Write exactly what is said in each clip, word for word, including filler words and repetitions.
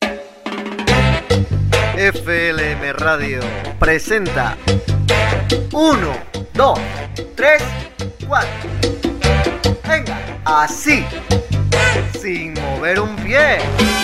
F L M Radio presenta uno, dos, tres, cuatro. Venga, así, sin mover un pie.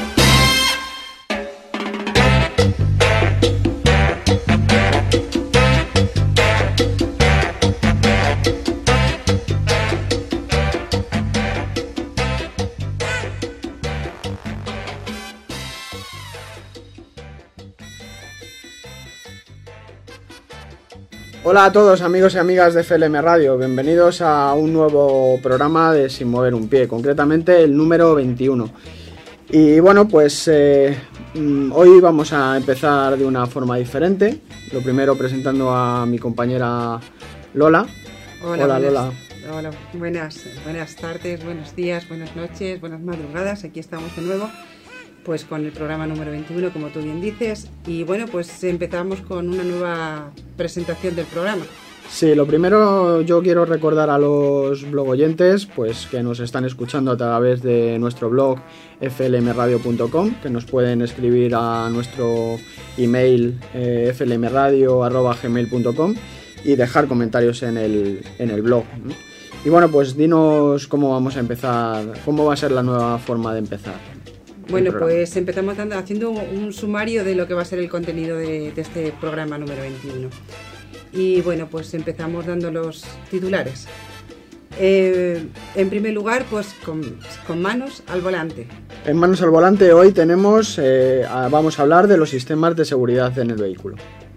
Hola a todos amigos y amigas de F L M Radio, bienvenidos a un nuevo programa de Sin Mover un Pie, concretamente el número veintiuno. Y bueno, pues eh, hoy vamos a empezar de una forma diferente, lo primero presentando a mi compañera Lola. Hola, Hola buenas, Lola. Hola, buenas, buenas tardes, buenos días, buenas noches, buenas madrugadas, aquí estamos de nuevo. Pues con el programa número veintiuno, como tú bien dices, y bueno, pues empezamos con una nueva presentación del programa. Sí, lo primero yo quiero recordar a los blog oyentes pues que nos están escuchando a través de nuestro blog f l m radio punto com, que nos pueden escribir a nuestro email eh, f l m radio arroba gmail punto com y dejar comentarios en el, en el blog, ¿no? Y bueno, pues dinos cómo vamos a empezar, cómo va a ser la nueva forma de empezar. Bueno, pues empezamos dando, haciendo un sumario de lo que va a ser el contenido de, de este programa número veintiuno. Y bueno, pues empezamos dando los titulares. Eh, en primer lugar, pues con, con manos al volante. En manos al volante hoy tenemos, eh, a, vamos a hablar de los sistemas de seguridad en el vehículo.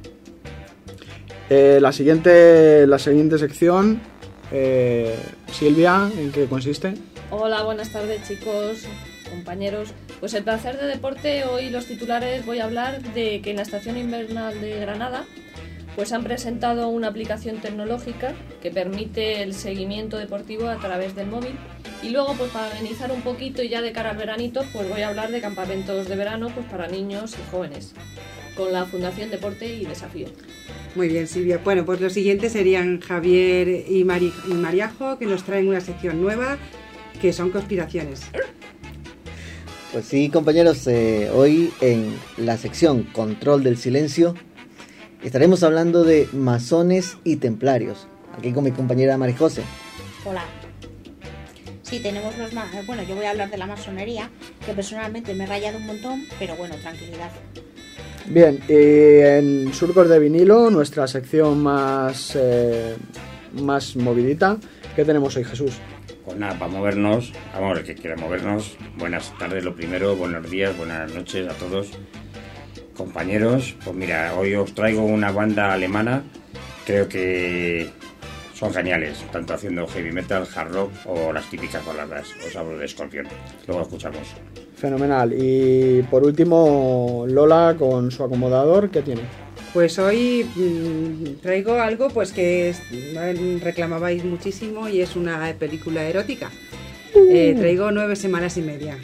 Eh, la siguiente, la siguiente sección, eh, Silvia, ¿en qué consiste? Hola, buenas tardes chicos, compañeros. Pues el placer de deporte, hoy los titulares voy a hablar de que en la Estación Invernal de Granada pues han presentado una aplicación tecnológica que permite el seguimiento deportivo a través del móvil. Y luego, pues para amenizar un poquito y ya de cara al veranito, pues voy a hablar de campamentos de verano pues para niños y jóvenes, con la Fundación Deporte y Desafío. Muy bien, Silvia. Bueno, pues los siguientes serían Javier y, Mari, y Mariajo, que nos traen una sección nueva, que son conspiraciones. Pues sí, compañeros, eh, hoy en la sección Control del Silencio estaremos hablando de masones y templarios. Aquí con mi compañera María José. Hola. Sí, tenemos los ma- bueno, yo voy a hablar de la masonería, que personalmente me he rayado un montón, pero bueno, tranquilidad. Bien, y en Surcos de Vinilo, nuestra sección más, eh, más movidita, ¿qué tenemos hoy, Jesús? Pues nada, para movernos, vamos, el que quiera movernos, buenas tardes lo primero, buenos días, buenas noches a todos, compañeros. Pues mira, hoy os traigo una banda alemana, creo que son geniales, tanto haciendo heavy metal, hard rock o las típicas baladas. Os hablo de Scorpion, luego escuchamos. Fenomenal. Y por último, Lola con su acomodador, ¿qué tiene? Pues hoy mmm, traigo algo pues que es, reclamabais muchísimo y es una película erótica. Eh, traigo nueve semanas y media.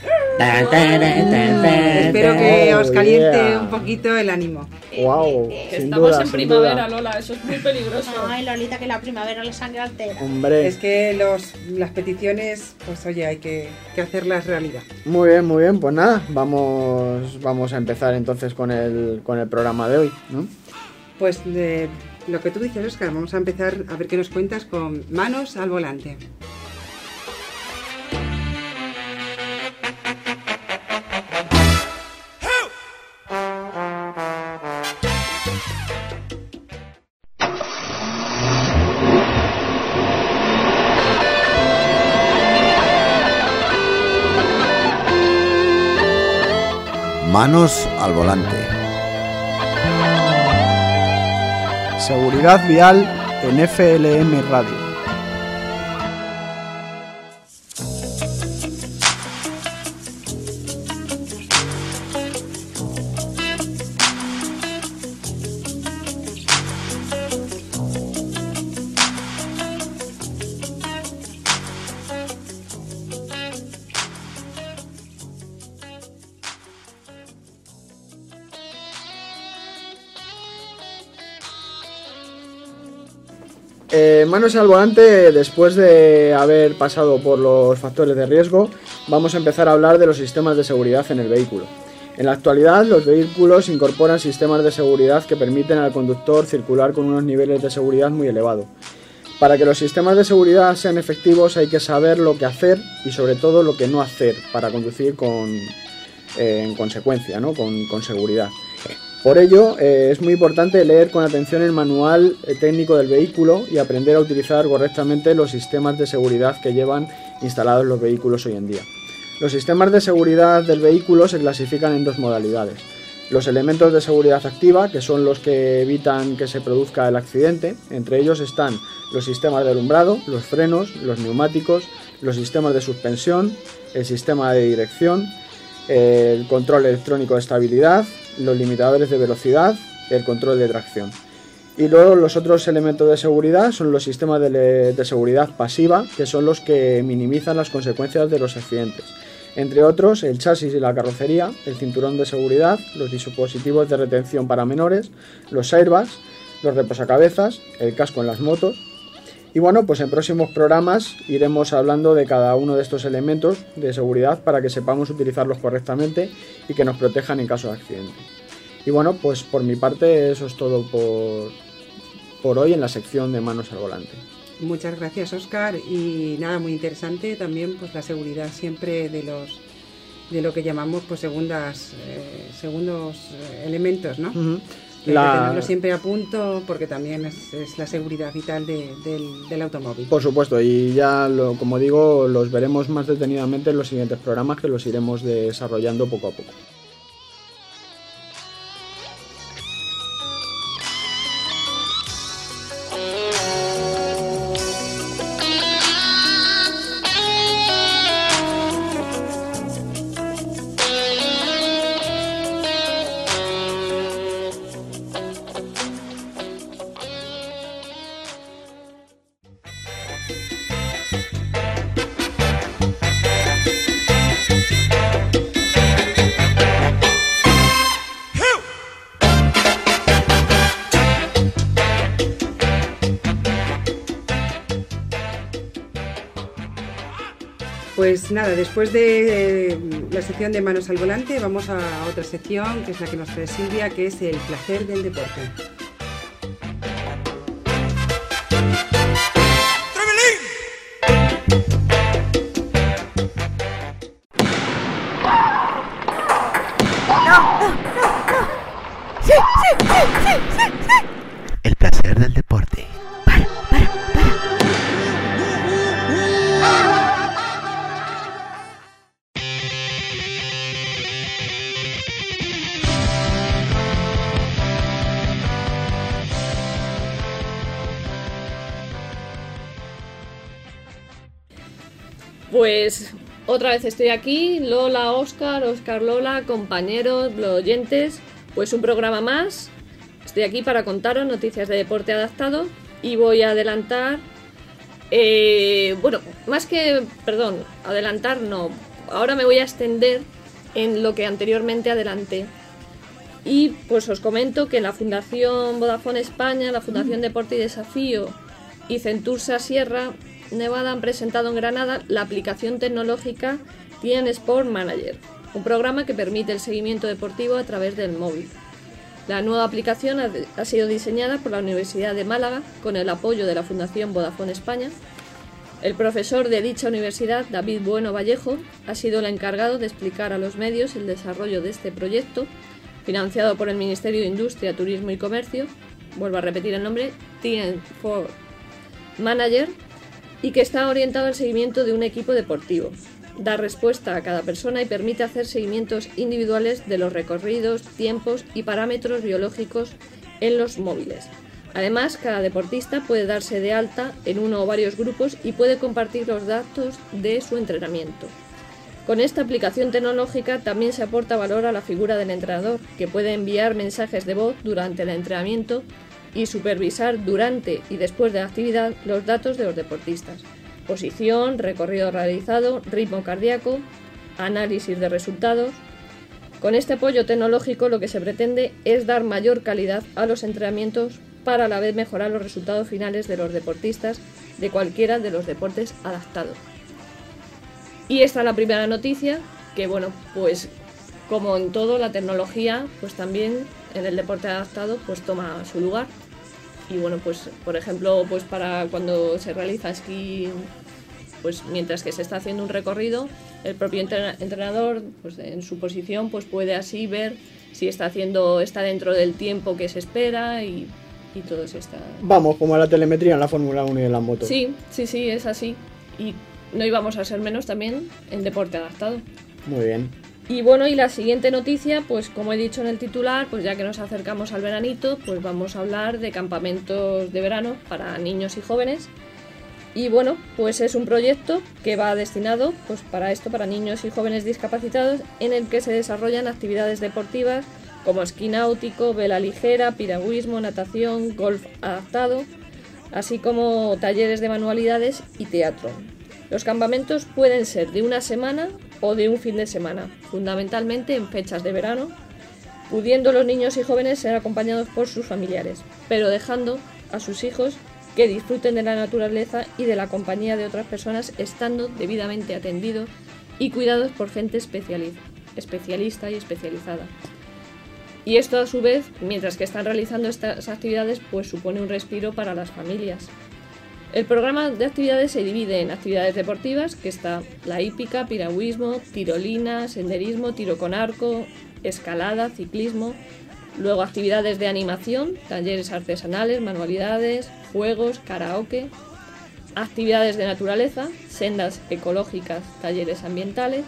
Espero que os caliente yeah. un poquito el ánimo. Wow, Que sin estamos duda, en sin primavera, duda. Lola, eso es muy peligroso. Ay, Lolita, que la primavera la sangre altera. Hombre, Es que los, las peticiones, pues oye, hay que, que hacerlas realidad. muy bien, muy bien. Pues nada, vamos, vamos a empezar entonces con el, con el programa de hoy, ¿no? Pues de lo que tú dices, Óscar, vamos a empezar a ver qué nos cuentas con manos al volante. Manos al volante. Seguridad vial en F L M Radio. Eh, manos al volante, después de haber pasado por los factores de riesgo, vamos a empezar a hablar de los sistemas de seguridad en el vehículo. En la actualidad, los vehículos incorporan sistemas de seguridad que permiten al conductor circular con unos niveles de seguridad muy elevados. Para que los sistemas de seguridad sean efectivos hay que saber lo que hacer y sobre todo lo que no hacer para conducir con, eh, en consecuencia, ¿no? con, con seguridad. Por ello, eh, es muy importante leer con atención el manual eh, técnico del vehículo y aprender a utilizar correctamente los sistemas de seguridad que llevan instalados los vehículos hoy en día. Los sistemas de seguridad del vehículo se clasifican en dos modalidades. Los elementos de seguridad activa, que son los que evitan que se produzca el accidente. Entre ellos están los sistemas de alumbrado, los frenos, los neumáticos, los sistemas de suspensión, el sistema de dirección, el control electrónico de estabilidad, los limitadores de velocidad, el control de tracción. Y luego los otros elementos de seguridad son los sistemas de, de seguridad pasiva, que son los que minimizan las consecuencias de los accidentes. Entre otros, el chasis y la carrocería, el cinturón de seguridad, los dispositivos de retención para menores, los airbags, los reposacabezas, el casco en las motos. Y bueno, pues en próximos programas iremos hablando de cada uno de estos elementos de seguridad para que sepamos utilizarlos correctamente y que nos protejan en caso de accidente. Y bueno, pues por mi parte eso es todo por, por hoy en la sección de Manos al Volante. Muchas gracias, Óscar, y nada, muy interesante también pues la seguridad siempre de los de lo que llamamos pues segundas eh, segundos eh, elementos, ¿no? Uh-huh. Hay la... que tenerlo siempre a punto porque también es, es la seguridad vital de, del, del automóvil. Por supuesto, y ya lo, como digo, los veremos más detenidamente en los siguientes programas que los iremos desarrollando poco a poco. Pues nada, después de la sección de Manos al Volante vamos a otra sección que es la que nos trae Silvia, que es el placer del deporte. Sí, sí, sí, sí, sí, sí. El placer del deporte. Para, para, para. Pues otra vez estoy aquí, Lola, Óscar, Óscar, Lola, compañeros, oyentes, pues un programa más. Estoy aquí para contaros noticias de deporte adaptado y voy a adelantar, eh, bueno, más que, perdón, adelantar no, ahora me voy a extender en lo que anteriormente adelanté. Y pues os comento que la Fundación Vodafone España, la Fundación Deporte y Desafío y Centursa Sierra Nevada han presentado en Granada la aplicación tecnológica T N Sport Manager, un programa que permite el seguimiento deportivo a través del móvil. La nueva aplicación ha, ha sido diseñada por la Universidad de Málaga con el apoyo de la Fundación Vodafone España. El profesor de dicha universidad, David Bueno Vallejo, ha sido el encargado de explicar a los medios el desarrollo de este proyecto, financiado por el Ministerio de Industria, Turismo y Comercio, vuelvo a repetir el nombre, T N Sport Manager, y que está orientado al seguimiento de un equipo deportivo. Da respuesta a cada persona y permite hacer seguimientos individuales de los recorridos, tiempos y parámetros biológicos en los móviles. Además, cada deportista puede darse de alta en uno o varios grupos y puede compartir los datos de su entrenamiento. Con esta aplicación tecnológica también se aporta valor a la figura del entrenador, que puede enviar mensajes de voz durante el entrenamiento y supervisar durante y después de la actividad los datos de los deportistas: posición, recorrido realizado, ritmo cardíaco, análisis de resultados. Con este apoyo tecnológico lo que se pretende es dar mayor calidad a los entrenamientos para a la vez mejorar los resultados finales de los deportistas de cualquiera de los deportes adaptados. Y esta es la primera noticia, que bueno, pues como en todo, la tecnología, pues también en el deporte adaptado, pues toma su lugar. Y bueno, pues por ejemplo, pues para cuando se realiza esquí, pues mientras que se está haciendo un recorrido, el propio entrenador, pues en su posición, pues puede así ver si está haciendo, está dentro del tiempo que se espera y, y todo eso está. Vamos, como la telemetría en la Fórmula uno y en las motos. Sí, sí, sí, es así. Y no íbamos a ser menos también en deporte adaptado. Muy bien. Y bueno, y la siguiente noticia, pues como he dicho en el titular, pues ya que nos acercamos al veranito, pues vamos a hablar de campamentos de verano para niños y jóvenes. Y bueno, pues es un proyecto que va destinado pues para esto, para niños y jóvenes discapacitados, en el que se desarrollan actividades deportivas como esquí náutico, vela ligera, piragüismo, natación, golf adaptado, así como talleres de manualidades y teatro. Los campamentos pueden ser de una semana o de un fin de semana, fundamentalmente en fechas de verano, pudiendo los niños y jóvenes ser acompañados por sus familiares, pero dejando a sus hijos que disfruten de la naturaleza y de la compañía de otras personas, estando debidamente atendidos y cuidados por gente especiali- especialista y especializada. Y esto a su vez, mientras que están realizando estas actividades, pues supone un respiro para las familias. El programa de actividades se divide en actividades deportivas, que está la hípica, piragüismo, tirolina, senderismo, tiro con arco, escalada, ciclismo. Luego actividades de animación, talleres artesanales, manualidades, juegos, karaoke. Actividades de naturaleza, sendas ecológicas, talleres ambientales.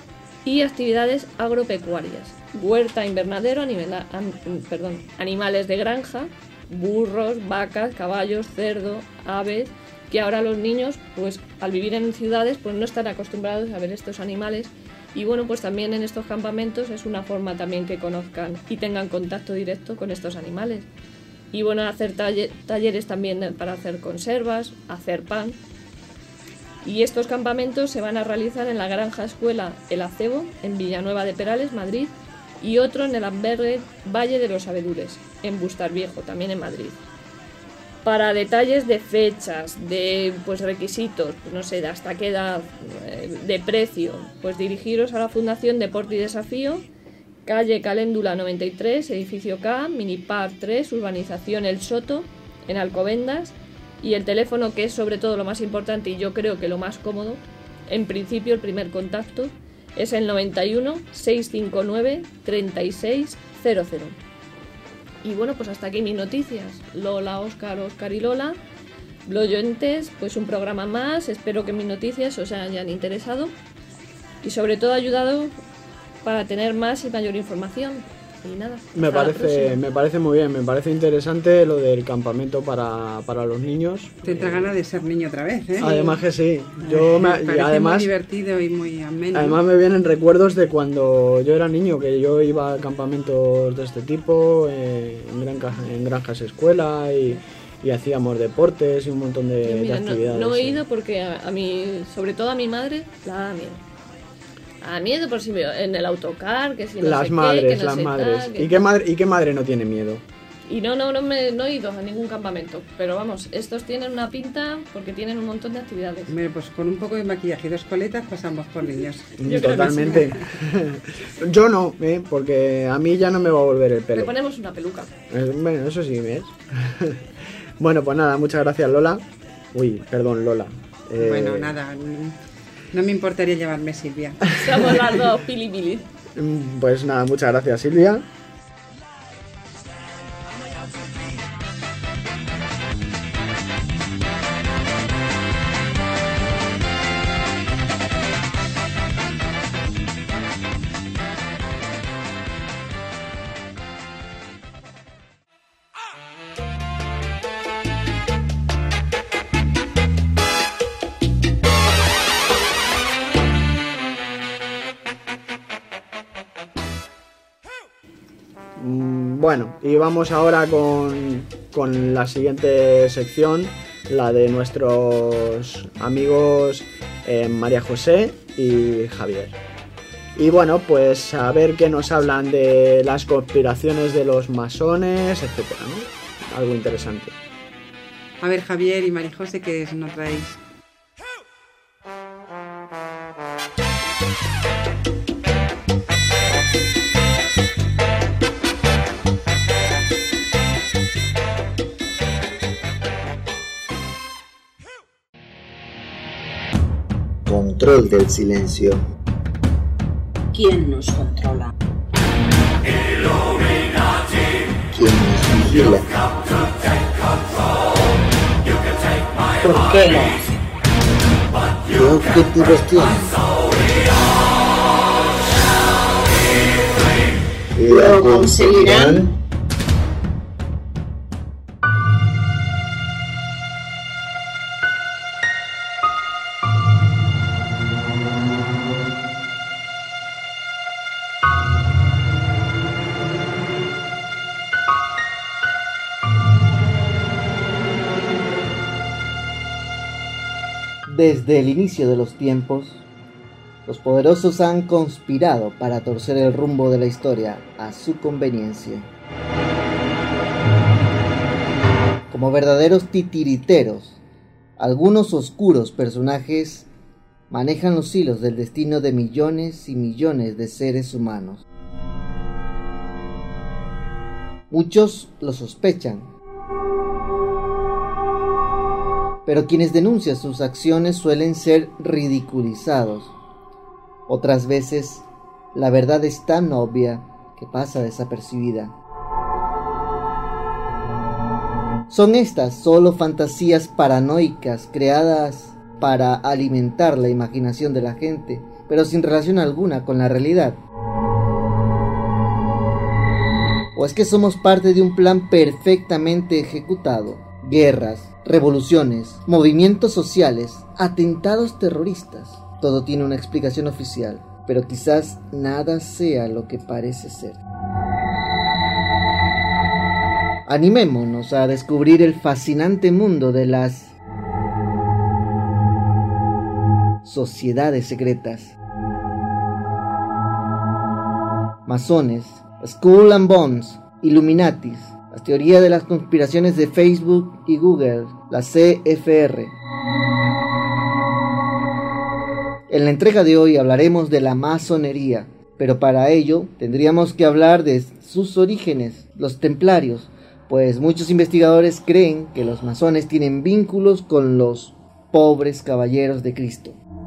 Y actividades agropecuarias, huerta invernadero, animala, an, perdón, animales de granja, burros, vacas, caballos, cerdo, aves, que ahora los niños, pues al vivir en ciudades, pues no están acostumbrados a ver estos animales. Y bueno, pues también en estos campamentos es una forma también que conozcan y tengan contacto directo con estos animales. Y bueno, hacer taller, talleres también para hacer conservas, hacer pan. Y estos campamentos se van a realizar en la Granja Escuela El Acebo, en Villanueva de Perales, Madrid, y otro en el albergue Valle de los Abedures, en Bustar Viejo, también en Madrid. Para detalles de fechas, de pues requisitos, pues no sé, de hasta qué edad, de precio, pues dirigiros a la Fundación Deporte y Desafío, calle Caléndula noventa y tres, edificio K, Minipar tres, urbanización El Soto, en Alcobendas, y el teléfono, que es sobre todo lo más importante y yo creo que lo más cómodo, en principio el primer contacto, es el noventa y uno, seiscientos cincuenta y nueve, treinta y seis cero cero. Y bueno, pues hasta aquí mis noticias. Lola, Óscar, Óscar y Lola. Blogoyentes, pues un programa más. Espero que mis noticias os hayan interesado y sobre todo ayudado para tener más y mayor información. Y nada. Me parece, me parece muy bien, me parece interesante lo del campamento para, para los niños. Te entra ganas de ser niño otra vez, ¿eh? Además que sí. Yo me, me y además, muy divertido y muy ameno. Además me vienen recuerdos de cuando yo era niño, que yo iba a campamentos de este tipo, eh, en, granja, en granjas escuela y, y hacíamos deportes y un montón de, Mira, de actividades. No, no he ido porque a, a mí, sobre todo a mi madre, la da miedo. A miedo por si veo en el autocar, que si no las sé madres, qué, que no las sé madres. tal, que... ¿Y qué madre, y qué madre no tiene miedo? Y no, no, no, me, no he ido a ningún campamento, pero vamos, estos tienen una pinta porque tienen un montón de actividades. Hombre, pues con un poco de maquillaje y dos coletas pasamos por niños. Yo Totalmente. Sí. Yo no, ¿eh? Porque a mí ya no me va a volver el pelo. Le ponemos una peluca. Eh, bueno, eso sí, ¿ves? Bueno, pues nada, muchas gracias, Lola. Uy, perdón, Lola. Eh... Bueno, nada, no me importaría llamarme Silvia. Estamos las dos pili pili. Pues nada, muchas gracias, Silvia. Bueno, y vamos ahora con, con la siguiente sección, la de nuestros amigos eh, María José y Javier. Y bueno, pues a ver qué nos hablan de las conspiraciones de los masones, etcétera, ¿no? Algo interesante. A ver, Javier y María José, ¿qué nos traéis? control del silencio. ¿Quién nos controla? ¿Quién nos vigila? ¿Por qué lo hace? ¿Qué objetivos tiene? ¿Lo conseguirán? Desde el inicio de los tiempos, los poderosos han conspirado para torcer el rumbo de la historia a su conveniencia. Como verdaderos titiriteros, algunos oscuros personajes manejan los hilos del destino de millones y millones de seres humanos. Muchos lo sospechan, pero quienes denuncian sus acciones suelen ser ridiculizados. Otras veces, la verdad es tan obvia que pasa desapercibida. Son estas solo fantasías paranoicas creadas para alimentar la imaginación de la gente, pero sin relación alguna con la realidad. ¿O es que somos parte de un plan perfectamente ejecutado? Guerras, revoluciones, movimientos sociales, atentados terroristas. Todo tiene una explicación oficial, pero quizás nada sea lo que parece ser. Animémonos a descubrir el fascinante mundo de las sociedades secretas. Masones, Skull and Bones, Illuminatis, las teorías de las conspiraciones de Facebook y Google, la C F R. En la entrega de hoy hablaremos de la masonería, pero para ello tendríamos que hablar de sus orígenes, los templarios, pues muchos investigadores creen que los masones tienen vínculos con los pobres caballeros de Cristo.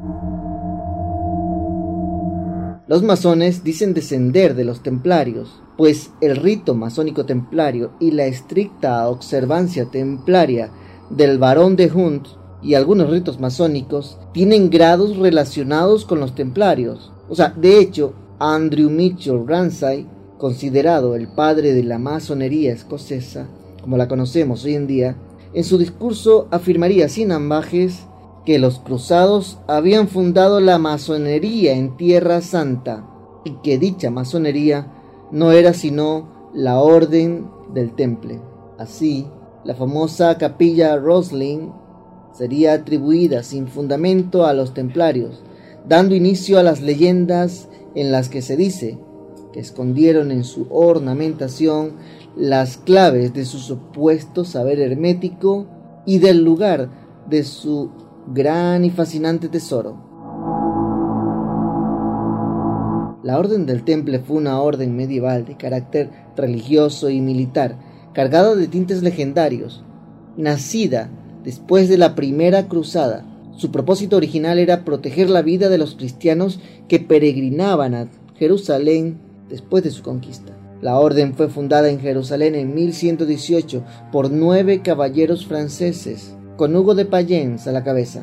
Los masones dicen descender de los templarios, pues el rito masónico templario y la estricta observancia templaria del barón de Hunt y algunos ritos masónicos tienen grados relacionados con los templarios. O sea, de hecho, Andrew Mitchell Ramsay, considerado el padre de la masonería escocesa, como la conocemos hoy en día, en su discurso afirmaría sin ambajes que los cruzados habían fundado la masonería en Tierra Santa y que dicha masonería no era sino la Orden del Temple. Así, la famosa capilla Rosslyn sería atribuida sin fundamento a los templarios, dando inicio a las leyendas en las que se dice que escondieron en su ornamentación las claves de su supuesto saber hermético y del lugar de su gran y fascinante tesoro. La Orden del Temple fue una orden medieval de carácter religioso y militar, cargada de tintes legendarios, nacida después de la Primera Cruzada. Su propósito original era proteger la vida de los cristianos que peregrinaban a Jerusalén después de su conquista. La orden fue fundada en Jerusalén en mil ciento dieciocho por nueve caballeros franceses, con Hugo de Payens a la cabeza.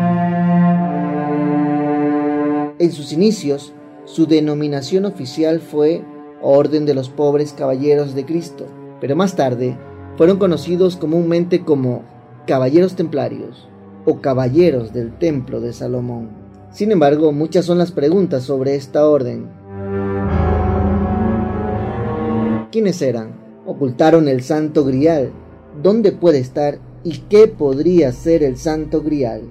En sus inicios, su denominación oficial fue Orden de los Pobres Caballeros de Cristo, pero más tarde fueron conocidos comúnmente como Caballeros Templarios o Caballeros del Templo de Salomón. Sin embargo, muchas son las preguntas sobre esta orden. ¿Quiénes eran? ¿Ocultaron el Santo Grial? ¿Dónde puede estar? ¿Y qué podría ser el Santo Grial?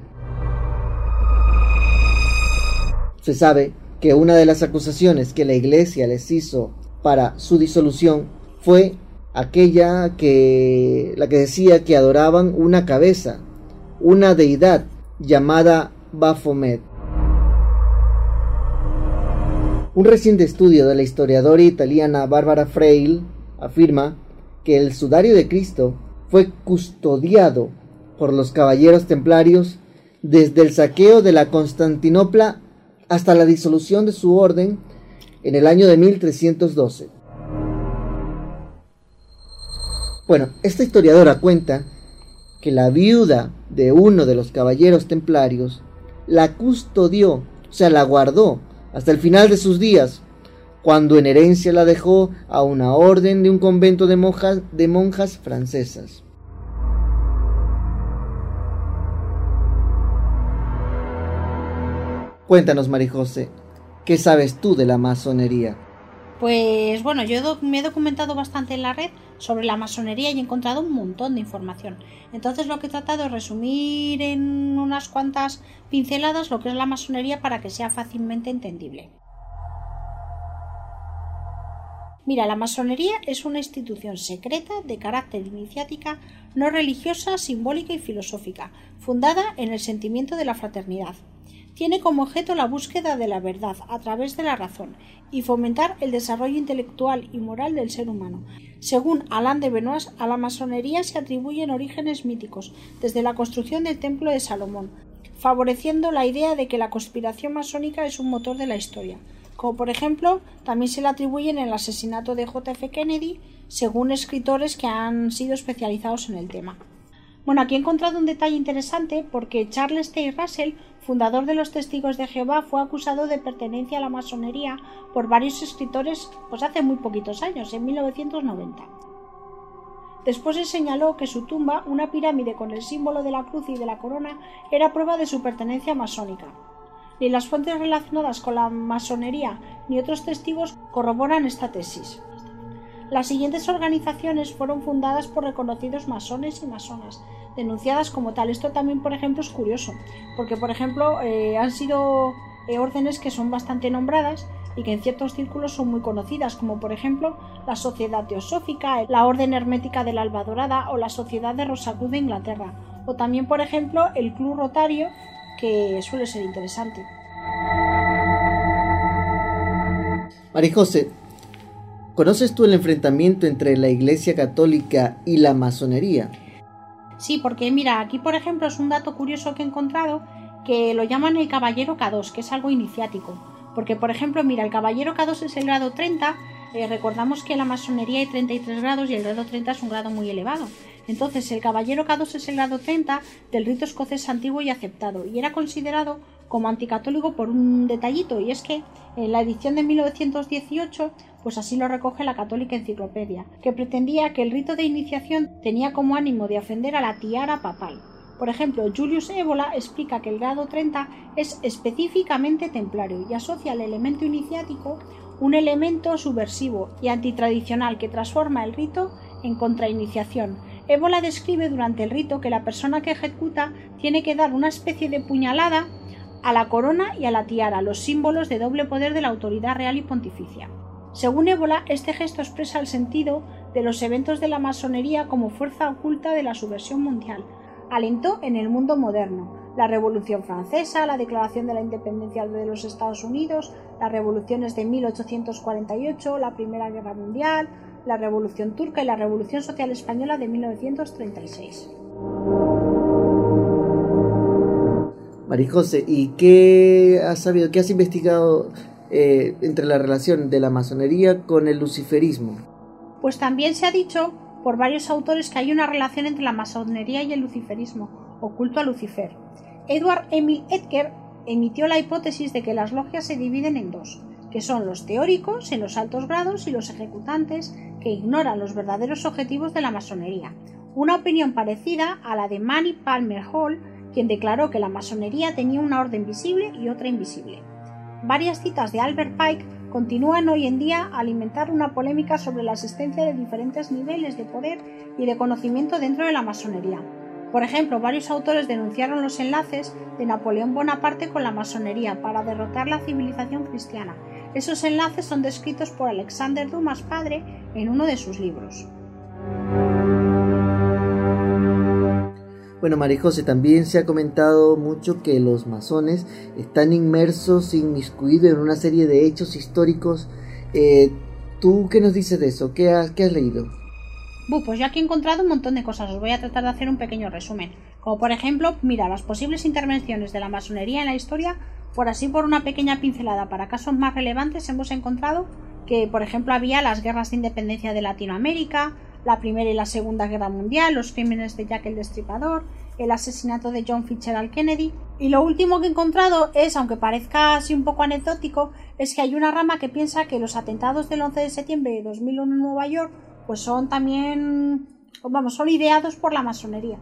Se sabe que una de las acusaciones que la Iglesia les hizo para su disolución fue aquella que la que decía que adoraban una cabeza, una deidad llamada Baphomet. Un reciente estudio de la historiadora italiana Barbara Freil afirma que el sudario de Cristo fue custodiado por los caballeros templarios desde el saqueo de la Constantinopla hasta la disolución de su orden en el año de mil trescientos doce. Bueno, esta historiadora cuenta que la viuda de uno de los caballeros templarios la custodió, o sea, la guardó hasta el final de sus días, cuando en herencia la dejó a una orden de un convento de monjas, de monjas francesas. Cuéntanos, María José, ¿qué sabes tú de la masonería? Pues bueno, yo me he documentado bastante en la red sobre la masonería y he encontrado un montón de información. Entonces lo que he tratado es resumir en unas cuantas pinceladas lo que es la masonería para que sea fácilmente entendible. Mira, la masonería es una institución secreta de carácter iniciática, no religiosa, simbólica y filosófica, fundada en el sentimiento de la fraternidad. Tiene como objeto la búsqueda de la verdad a través de la razón y fomentar el desarrollo intelectual y moral del ser humano. Según Alain de Benoist, a la masonería se atribuyen orígenes míticos, desde la construcción del Templo de Salomón, favoreciendo la idea de que la conspiración masónica es un motor de la historia. Como por ejemplo, también se le atribuyen el asesinato de J F Kennedy, según escritores que han sido especializados en el tema. Bueno, aquí he encontrado un detalle interesante porque Charles Taze Russell, fundador de los Testigos de Jehová, fue acusado de pertenencia a la masonería por varios escritores pues hace muy poquitos años, en mil novecientos noventa. Después se señaló que su tumba, una pirámide con el símbolo de la cruz y de la corona, era prueba de su pertenencia masónica. Ni las fuentes relacionadas con la masonería ni otros testigos corroboran esta tesis. Las siguientes organizaciones fueron fundadas por reconocidos masones y masonas, denunciadas como tal. Esto también, por ejemplo, es curioso, porque, por ejemplo, eh, han sido eh, órdenes que son bastante nombradas y que en ciertos círculos son muy conocidas, como, por ejemplo, la Sociedad Teosófica, la Orden Hermética del Alba Dorada o la Sociedad de Rosacruz de Inglaterra, o también, por ejemplo, el Club Rotario, que suele ser interesante. María José, ¿conoces tú el enfrentamiento entre la Iglesia Católica y la masonería? Sí, porque mira, aquí por ejemplo es un dato curioso que he encontrado que lo llaman el Caballero K dos, que es algo iniciático. Porque por ejemplo, mira, el Caballero K dos es el grado treinta, eh, recordamos que en la masonería hay treinta y tres grados y el grado treinta es un grado muy elevado. Entonces el Caballero K dos es el grado treinta del rito escocés antiguo y aceptado, y era considerado como anticatólico por un detallito, y es que en la edición de mil novecientos dieciocho, pues así lo recoge la Católica Enciclopedia, que pretendía que el rito de iniciación tenía como ánimo de ofender a la tiara papal. Por ejemplo, Julius Evola explica que el grado treinta es específicamente templario y asocia al elemento iniciático un elemento subversivo y antitradicional que transforma el rito en contrainiciación. Evola describe durante el rito que la persona que ejecuta tiene que dar una especie de puñalada a la corona y a la tiara, los símbolos de doble poder de la autoridad real y pontificia. Según Evola, este gesto expresa el sentido de los eventos de la masonería como fuerza oculta de la subversión mundial. Alentó en el mundo moderno la Revolución Francesa, la Declaración de la Independencia de los Estados Unidos, las revoluciones de mil ochocientos cuarenta y ocho, la Primera Guerra Mundial, la Revolución Turca y la Revolución Social Española de mil novecientos treinta y seis. María José, ¿y qué has sabido, qué has investigado eh, entre la relación de la masonería con el luciferismo? Pues también se ha dicho por varios autores que hay una relación entre la masonería y el luciferismo, o culto a Lucifer. Edward Emil Edgar emitió la hipótesis de que las logias se dividen en dos, que son los teóricos en los altos grados y los ejecutantes que ignoran los verdaderos objetivos de la masonería. Una opinión parecida a la de Manny Palmer Hall, quien declaró que la masonería tenía una orden visible y otra invisible. Varias citas de Albert Pike continúan hoy en día a alimentar una polémica sobre la existencia de diferentes niveles de poder y de conocimiento dentro de la masonería. Por ejemplo, varios autores denunciaron los enlaces de Napoleón Bonaparte con la masonería para derrotar la civilización cristiana. Esos enlaces son descritos por Alexander Dumas padre en uno de sus libros. Bueno, María José, también se ha comentado mucho que los masones están inmersos, inmiscuidos en una serie de hechos históricos. Eh, ¿Tú qué nos dices de eso? ¿Qué has, qué has leído? Buh, pues yo aquí he encontrado un montón de cosas, os voy a tratar de hacer un pequeño resumen. como por ejemplo, mira, las posibles intervenciones de la masonería en la historia. Por así, por una pequeña pincelada para casos más relevantes, hemos encontrado que, por ejemplo, había las guerras de independencia de Latinoamérica, la Primera y la Segunda Guerra Mundial, los crímenes de Jack el Destripador, el asesinato de John Fitzgerald Kennedy. Y lo último que he encontrado es, aunque parezca así un poco anecdótico, es que hay una rama que piensa que los atentados del once de septiembre de dos mil uno en Nueva York pues son también, vamos, son ideados por la masonería.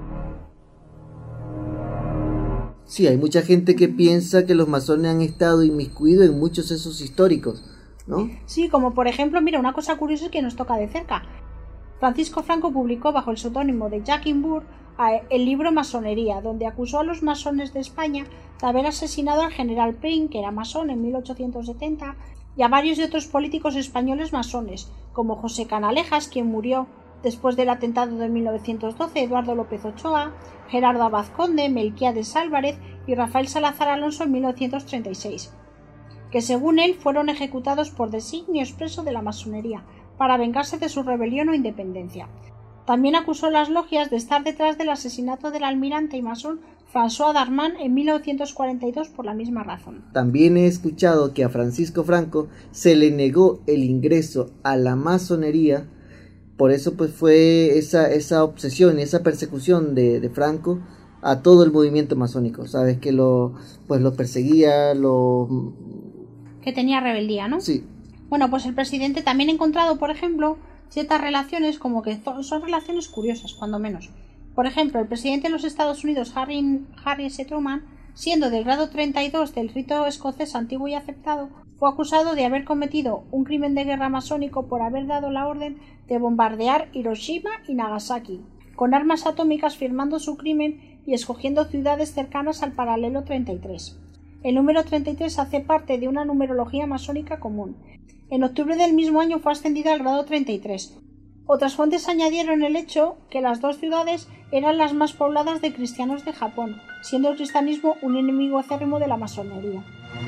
Sí, hay mucha gente que piensa que los masones han estado inmiscuidos en muchos hechos históricos, ¿no? Sí, como por ejemplo, mira, una cosa curiosa que nos toca de cerca. Francisco Franco publicó bajo el seudónimo de Jack Imbourg el libro Masonería, donde acusó a los masones de España de haber asesinado al general Prim, que era masón en mil ochocientos setenta, y a varios de otros políticos españoles masones, como José Canalejas, quien murió después del atentado de mil novecientos doce, Eduardo López Ochoa, Gerardo Abad Conde, Melquiades Álvarez y Rafael Salazar Alonso en mil novecientos treinta y seis, que según él fueron ejecutados por designio expreso de la masonería, para vengarse de su rebelión o independencia. También acusó a las logias de estar detrás del asesinato del almirante y masón François Darman en mil novecientos cuarenta y dos por la misma razón. También he escuchado que a Francisco Franco se le negó el ingreso a la masonería. Por eso pues fue esa, esa obsesión, esa persecución de, de Franco a todo el movimiento masónico, ¿sabes? Que lo, pues lo perseguía, lo... que tenía rebeldía, ¿no? Sí. Bueno, pues el presidente también ha encontrado, por ejemplo, ciertas relaciones como que son relaciones curiosas, cuando menos. Por ejemplo, el presidente de los Estados Unidos, Harry, Harry S. Truman, siendo del grado treinta y dos del rito escocés antiguo y aceptado, fue acusado de haber cometido un crimen de guerra masónico por haber dado la orden de bombardear Hiroshima y Nagasaki, con armas atómicas, firmando su crimen y escogiendo ciudades cercanas al paralelo treinta y tres. El número treinta y tres hace parte de una numerología masónica común. En octubre del mismo año fue ascendido al grado treinta y tres. Otras fuentes añadieron el hecho que las dos ciudades eran las más pobladas de cristianos de Japón, siendo el cristianismo un enemigo acérrimo de la masonería.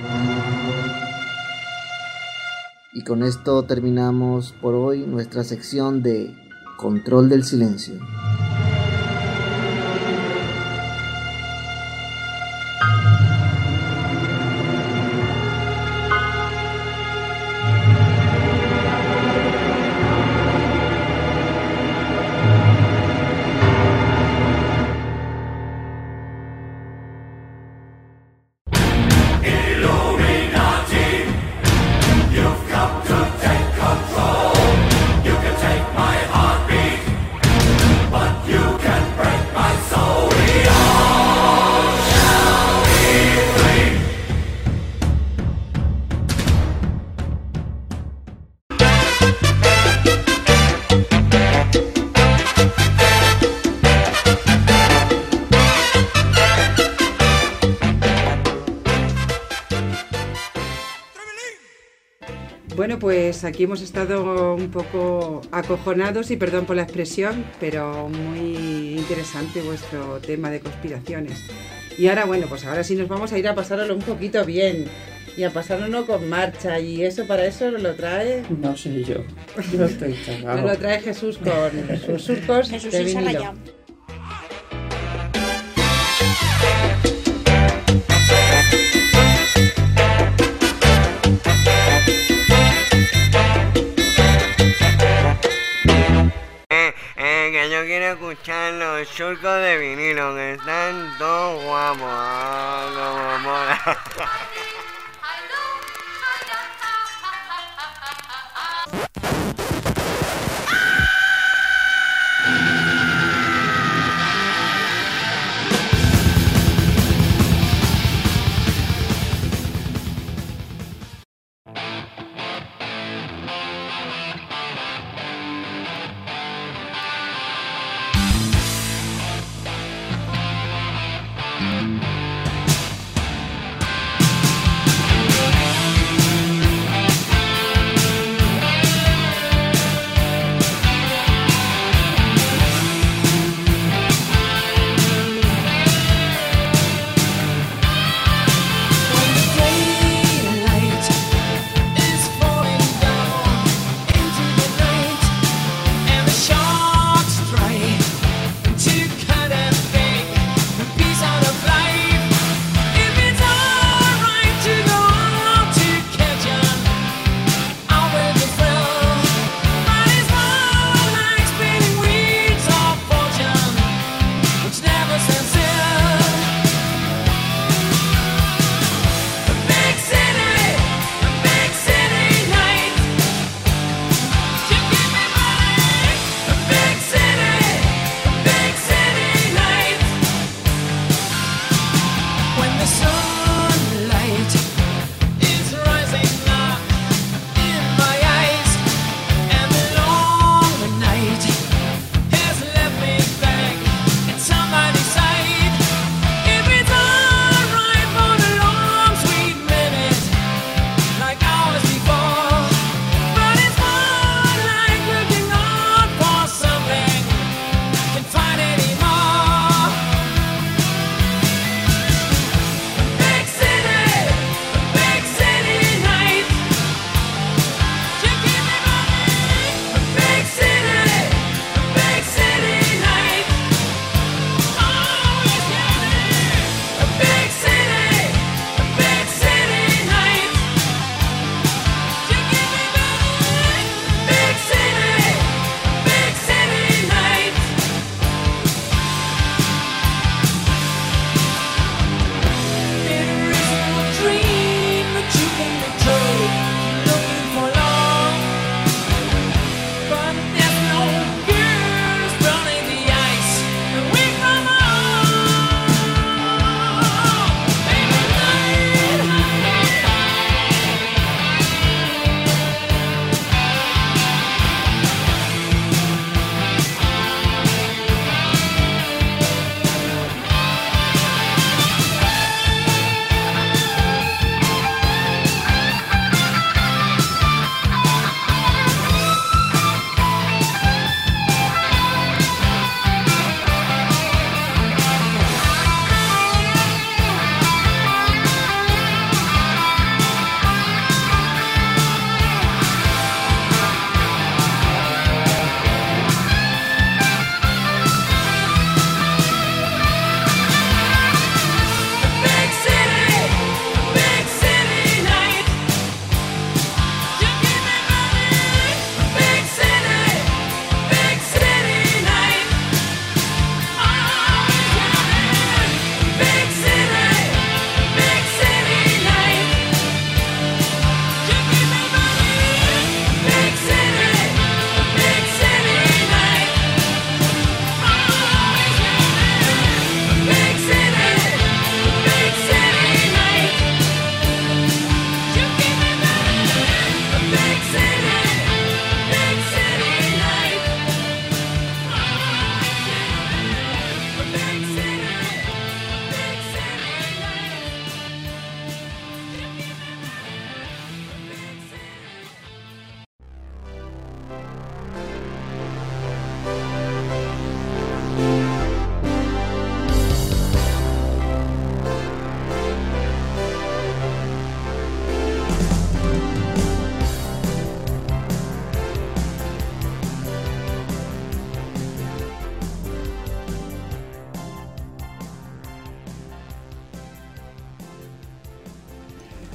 Y con esto terminamos por hoy nuestra sección de Control del Silencio. Bueno, pues aquí hemos estado un poco acojonados, y perdón por la expresión, pero muy interesante vuestro tema de conspiraciones. Y ahora, bueno, pues ahora sí nos vamos a ir a pasárnoslo un poquito bien y a pasárnoslo con marcha, y eso para eso nos lo trae... No sé yo, yo estoy cagado. Nos lo trae Jesús con sus surcos Jesús de y vinilo. Saraya. Que yo quiero escuchar los surcos de vinilo, que están todos guapos, ah, como mola.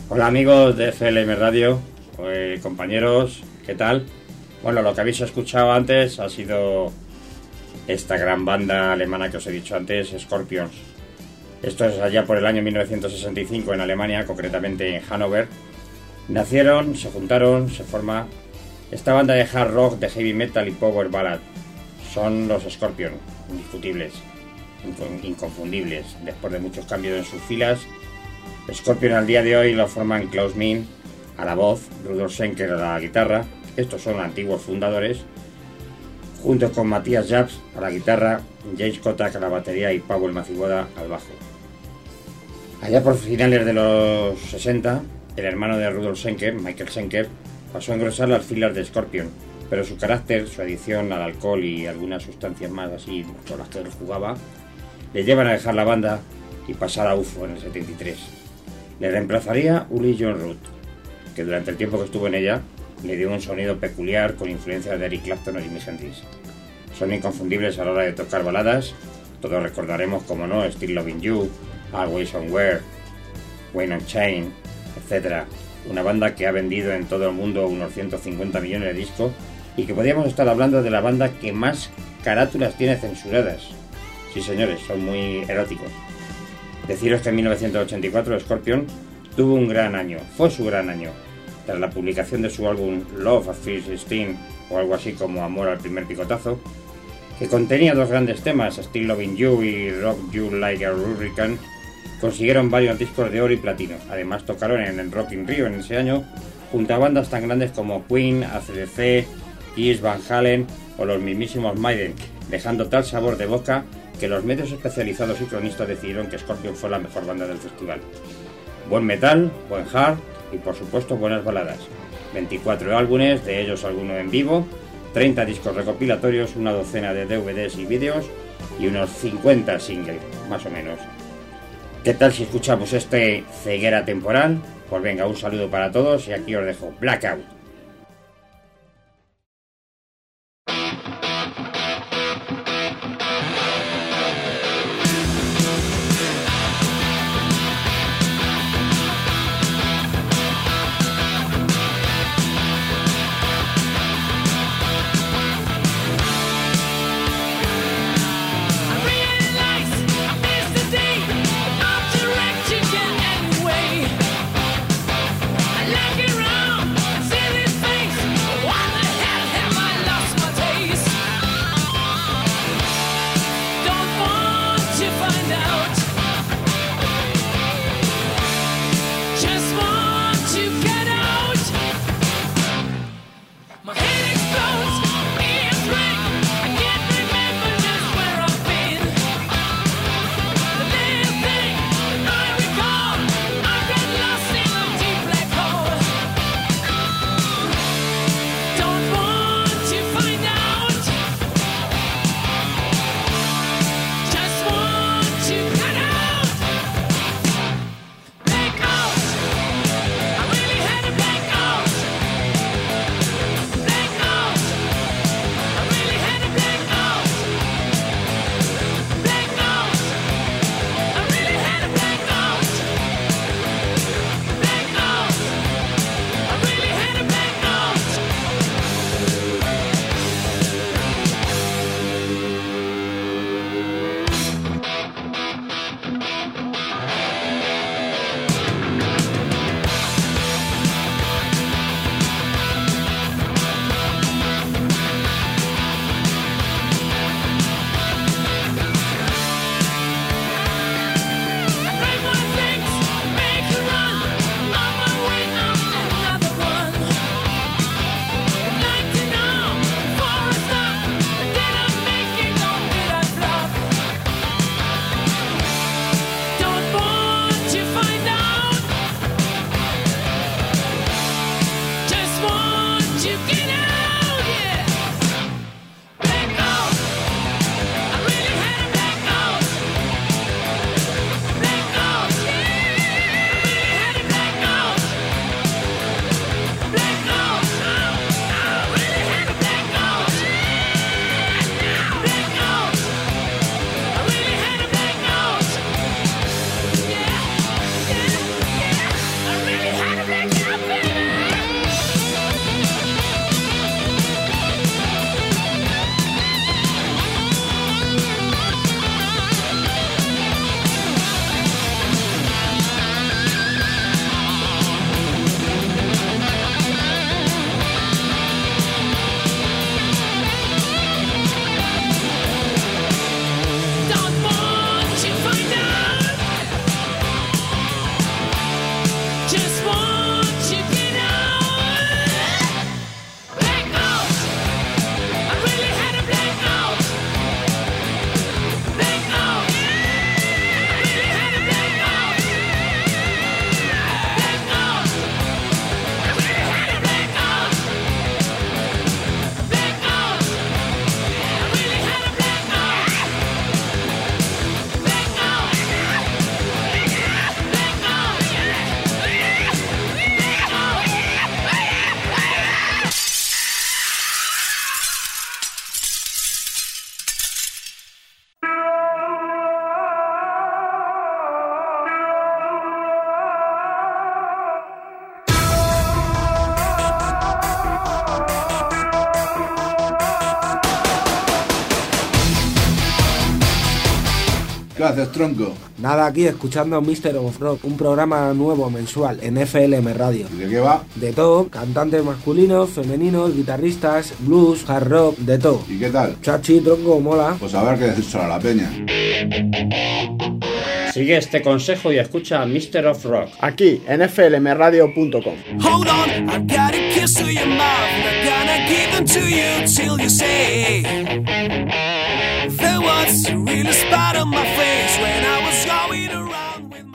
Hola amigos de F L M Radio, eh, compañeros, ¿qué tal? Bueno, lo que habéis escuchado antes ha sido esta gran banda alemana que os he dicho antes, Scorpions. Esto es allá por el año mil novecientos sesenta y cinco en Alemania, concretamente en Hannover. Nacieron, se juntaron, se forma esta banda de hard rock, de heavy metal y power ballad. Son los Scorpions, indiscutibles, inconfundibles. Después de muchos cambios en sus filas, Scorpion al día de hoy lo forman Klaus Min a la voz, Rudolf Schenker a la guitarra, estos son antiguos fundadores, junto con Matthias Jabs a la guitarra, James Kotak a la batería y Pavel Macivoda al bajo. Allá por finales de los sesenta, el hermano de Rudolf Schenker, Michael Schenker, pasó a engrosar las filas de Scorpion, pero su carácter, su adicción al alcohol y algunas sustancias más así con las que él jugaba, le llevan a dejar la banda y pasar a U F O en el setenta y tres. Le reemplazaría Uli Jon Roth, que durante el tiempo que estuvo en ella le dio un sonido peculiar con influencias de Eric Clapton o Jimi Hendrix. Son inconfundibles a la hora de tocar baladas, todos recordaremos como no Still Loving You, Always Somewhere, Wayne on Chain, etcétera. Una banda que ha vendido en todo el mundo unos ciento cincuenta millones de discos y que podríamos estar hablando de la banda que más carátulas tiene censuradas. Sí señores, son muy eróticos. Deciros que en mil novecientos ochenta y cuatro Scorpion tuvo un gran año, fue su gran año. Tras la publicación de su álbum Love at First Sting, o algo así como Amor al primer picotazo, que contenía dos grandes temas, Still Loving You y Rock You Like a Hurricane, consiguieron varios discos de oro y platino. Además tocaron en el Rock in Rio en ese año, junto a bandas tan grandes como Queen, A C D C, Kiss, Van Halen o los mismísimos Maiden, dejando tal sabor de boca que los medios especializados y cronistas decidieron que Scorpion fue la mejor banda del festival. Buen metal, buen hard y por supuesto buenas baladas. veinticuatro álbumes, de ellos algunos en vivo, treinta discos recopilatorios, una docena de D V Ds y vídeos y unos cincuenta singles, más o menos. ¿Qué tal si escuchamos este Ceguera Temporal? Pues venga, un saludo para todos y aquí os dejo Blackout. Like it round, silly ¿Qué haces, tronco? Nada, aquí escuchando Mister of Rock, un programa nuevo mensual en F L M Radio. ¿Y de qué va? De todo, cantantes masculinos, femeninos, guitarristas, blues, hard rock, de todo. ¿Y qué tal? Chachi, tronco, mola. Pues a ver qué decís a la peña. Sigue este consejo y escucha Mister of Rock. Aquí en F L M radio punto com. Hold on, I've got a kiss to your mouth, and I'm gonna give them to you till you say there was a real spot on my face when I was going around with my...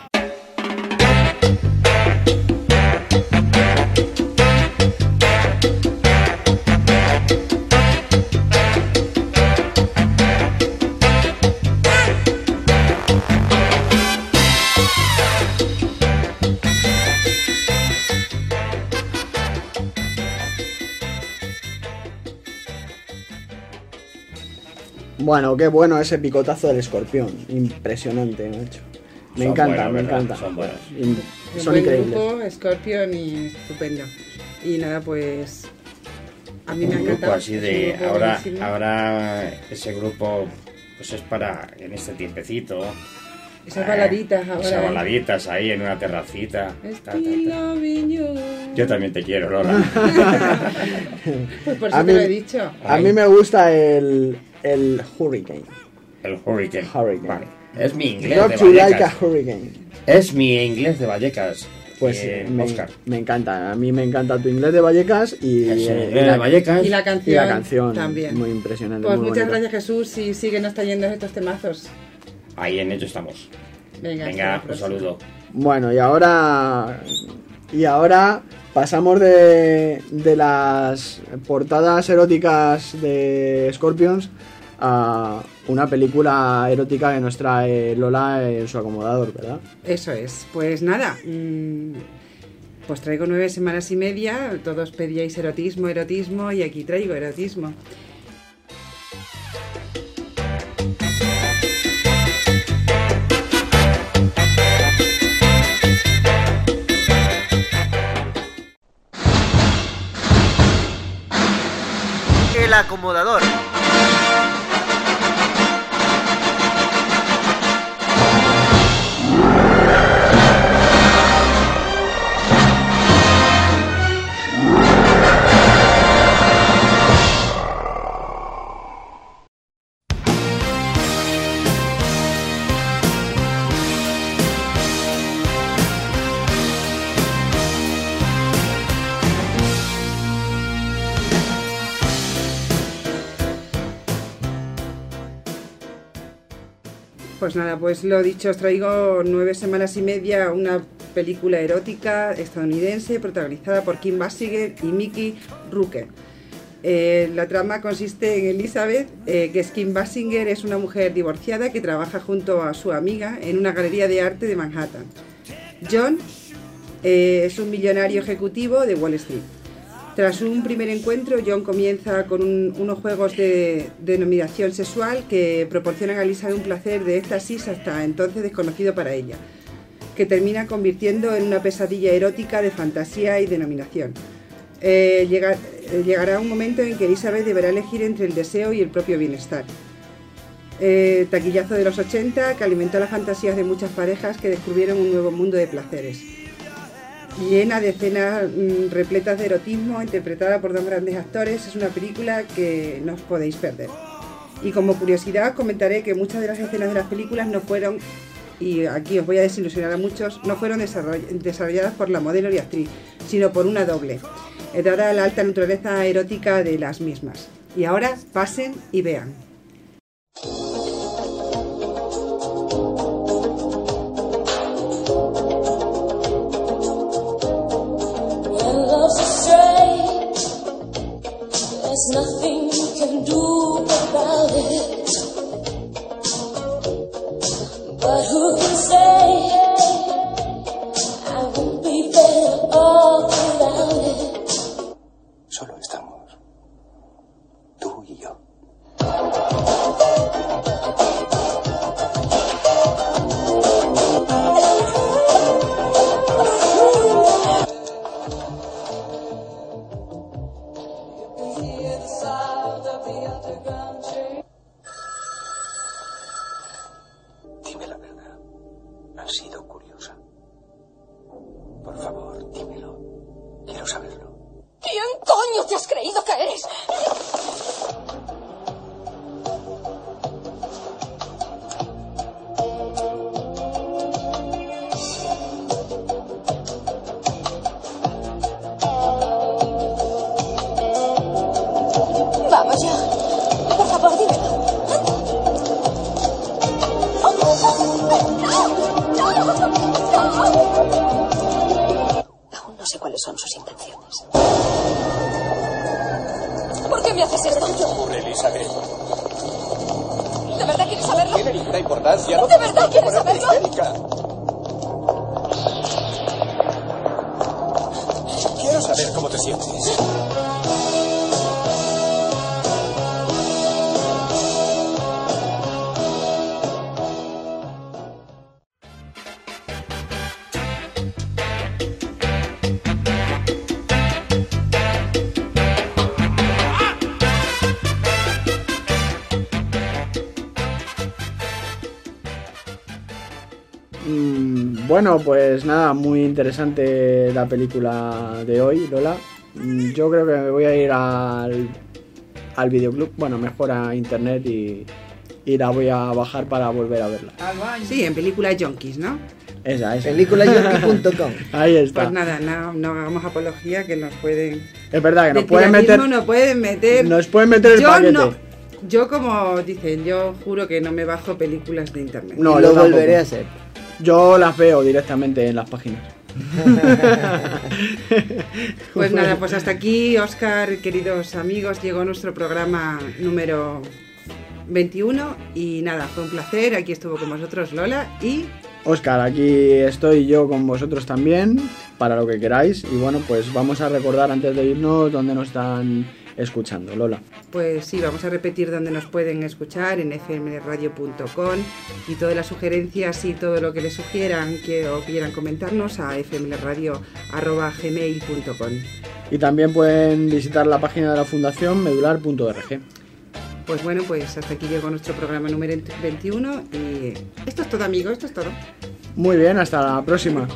Bueno, qué bueno ese picotazo del escorpión. Impresionante, macho. Me Son encanta, buenos, me ¿verdad? encanta. Son buenos. In- Un Son buen increíbles. grupo, Scorpion y estupendo. Y nada, pues a mí me ha Un grupo encantado. así Es un de grupo ahora, buenísimo. ahora ese grupo pues es para en este tiempecito. Esas eh, baladitas ahora. Esas baladitas ahí en una terracita. Ta, ta, ta. Still loving you. Yo también te quiero, Lola. Pues por A eso te mí- lo he dicho. A mí me gusta el, el Hurricane. El Hurricane. Hurricane. Vale. Es mi inglés Rock de you like a Vallecas. hurricane. Es mi inglés de Vallecas. Pues eh, me, Oscar. me encanta. A mí me encanta tu inglés de Vallecas y, Es el eh, inglés de Vallecas. Y la y canción, la canción también. muy impresionante. Pues muy muchas bonita. gracias, Jesús, y siguen trayendo estos temazos. Ahí en ello estamos. Venga, Venga, hasta la un próxima. saludo. Bueno, y ahora y ahora pasamos de, de las portadas eróticas de Scorpions a una película erótica que nos trae Lola en su acomodador, ¿verdad? Eso es. Pues nada, mmm, pues traigo nueve semanas y media. Todos pedíais erotismo, erotismo, y aquí traigo erotismo. El acomodador. Pues nada, pues lo dicho, os traigo nueve semanas y media, una película erótica estadounidense protagonizada por Kim Basinger y Mickey Rourke. Eh, la trama consiste en Elizabeth, eh, que es Kim Basinger, es una mujer divorciada que trabaja junto a su amiga en una galería de arte de Manhattan. John eh, es un millonario ejecutivo de Wall Street. Tras un primer encuentro, John comienza con un- unos juegos de denominación sexual que proporcionan a Elizabeth un placer de éxtasis hasta entonces desconocido para ella, que termina convirtiendo en una pesadilla erótica de fantasía y denominación. Eh, llega- eh, llegará un momento en que Elizabeth deberá elegir entre el deseo y el propio bienestar. Eh, taquillazo de los ochenta que alimentó las fantasías de muchas parejas que descubrieron un nuevo mundo de placeres. Llena de escenas mm, repletas de erotismo, interpretada por dos grandes actores, es una película que no os podéis perder. Y como curiosidad os comentaré que muchas de las escenas de las películas no fueron, y aquí os voy a desilusionar a muchos, no fueron desarroll- desarrolladas por la modelo y actriz, sino por una doble, eh, dada la alta naturaleza erótica de las mismas. Y ahora pasen y vean. When love's astray, there's nothing you can do about it. But who can say I won't be better off without it? Solo estamos tú y yo. Dime ya. Por favor, dímelo. Aún no sé cuáles son sus intenciones. ¿Por qué me haces esto? ¿Qué te ocurre, Elizabeth? ¿De verdad quieres saberlo? Tiene ninguna importancia. No ¿De verdad quieres ponerte saberlo? histérica. Quiero saber cómo te sientes. Bueno, pues nada, muy interesante la película de hoy, Lola. Yo creo que me voy a ir al, al videoclub, bueno, mejor a internet y, y la voy a bajar para volver a verla. Sí, en película Junkies, ¿no? Esa, esa. película junkie punto com. Ahí está. Pues nada, no, no hagamos apología que nos pueden... Es verdad que nos de pueden meter... tiranismo nos pueden meter... Nos pueden meter el yo paquete. No, yo como dicen, yo juro que no me bajo películas de internet. No, y lo lo tampoco. volveré a hacer. Yo las veo directamente en las páginas. Pues nada, pues hasta aquí, Óscar, queridos amigos, llegó nuestro programa número veintiuno y nada, fue un placer, aquí estuvo con vosotros Lola y... Óscar, aquí estoy yo con vosotros también, para lo que queráis, y bueno, pues vamos a recordar antes de irnos dónde nos están escuchando, Lola. Pues sí, vamos a repetir dónde nos pueden escuchar, en f m radio punto com, y todas las sugerencias y todo lo que les sugieran que, o quieran comentarnos a f m radio arroba gmail punto com. Y también pueden visitar la página de la fundación medular punto org. Pues bueno, pues hasta aquí llegó nuestro programa número veintiuno y esto es todo, amigo, esto es todo. Muy bien, hasta la próxima.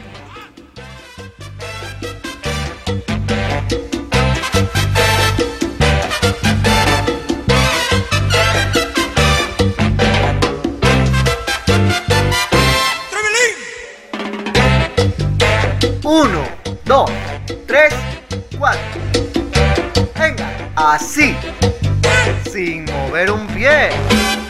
Uno, dos, tres, cuatro. Venga, así, sin mover un pie.